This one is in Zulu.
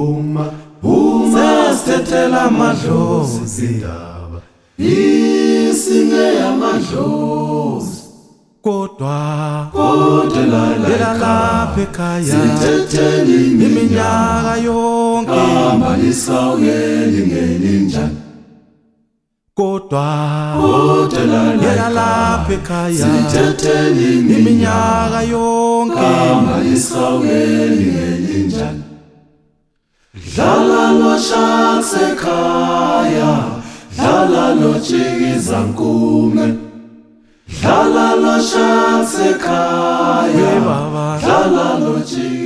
uma sithethela amadlozi indaba isinge amadlozi kodwa lapha ekhaya sithethela iminyaka yonke amalisawuyeli ngelinjani kodwa lapha ekhaya sithethela iminyaka yonke amalisawuyeli ngelinjani dlala lwashatha ekhaya dlala lotshikiza nkume dlala lwashatha ekhaya dlala lotshikiza